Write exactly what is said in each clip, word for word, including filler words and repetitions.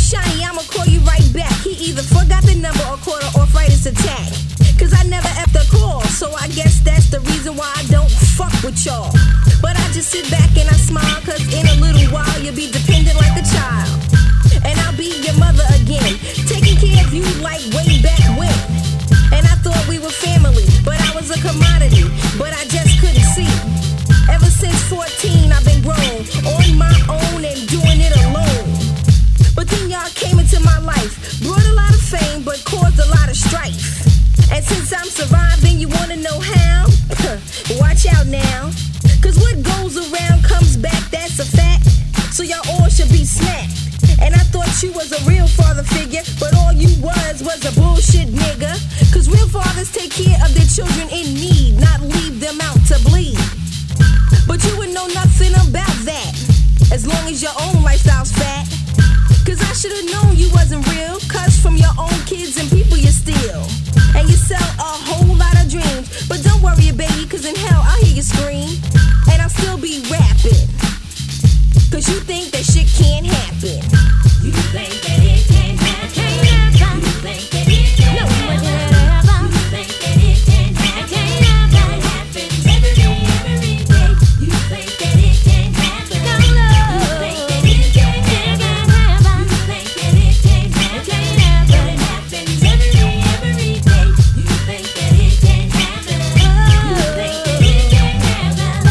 Shiny, I'ma call you right back. He either forgot the number or caught an arthritis attack. Cause I never F the call, so I guess that's the reason why I don't fuck with y'all. But I just sit back and I smile, cause in a little while you'll be dependent like a child. And I'll be your mother again, taking care of you like way back when. And I thought we were family, but I was a commodity, but I just couldn't see. Ever since fourteen I've been grown, on my own and doing it alone. But then y'all came into my life, brought a lot of fame but caused a lot of strife. And since I'm surviving, you wanna know how? Watch out now, cause what goes around comes back, that's a fact. So y'all all should be smacked. And I thought you was a real father figure, but all you was was a bullshit nigga. Cause real fathers take care of their children in need, not leave them out to bleed. But you would know nothing about that, as long as your own lifestyle's fat. Cause I should've known you wasn't real, cause from your own kids and people you steal. And you sell a whole lot of dreams, but don't worry baby, cause in hell I'll hear you scream. And I'll still be rapping, cause you think that shit can't happen. You think that it can't happen. You think that it can't happen. You think that it can't happen. It happens every day, every day. You think that it can't happen. You think that it can't happen. You think that it can't happen. But it happens every day, every day. You think that it can't happen. You think that it can't happen.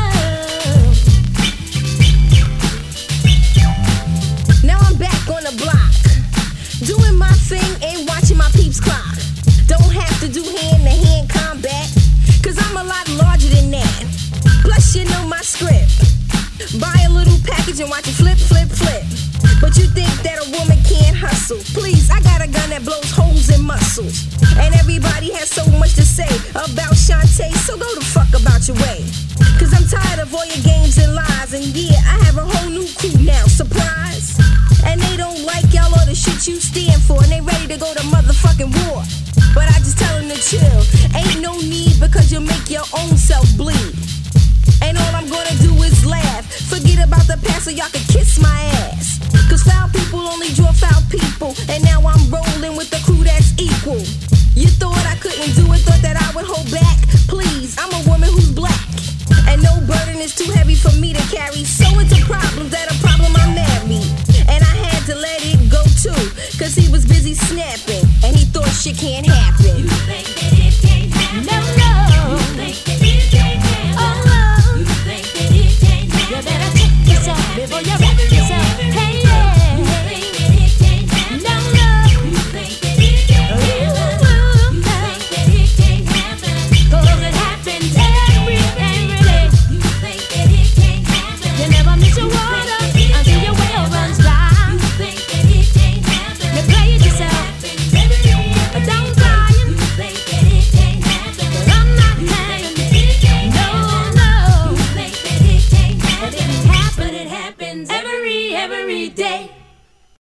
Now I'm back on the block, doing my thing and watching my peeps clock. Don't have to do hand-to-hand combat, cause I'm a lot larger than that. Plus you know my script, buy a little package and watch it flip, flip, flip. But you think that a woman can't hustle? Please, I got a gun that blows holes in muscles. And everybody has so much to say about Shantae, so go the fuck about your way. Cause I'm tired of all your games and lies, and yeah, I have a whole new crew now, surprise. And they don't like y'all or the shit you stand for, and they ready to go to motherfucking war. But I just tell them to chill, ain't no need, because you'll make your own self bleed. And all I'm gonna do is laugh, forget about the past so y'all can kiss my ass. Cause foul people only draw foul people, and now I'm rolling with the crew that's equal. You thought I couldn't do it, thought that I would hold back? Please, I'm a woman who's black, and no burden is too heavy for me to carry. So it's a problem that a problem I'm married. And I had to let it go too, cause he was busy snapping, and he thought shit can't happen. You think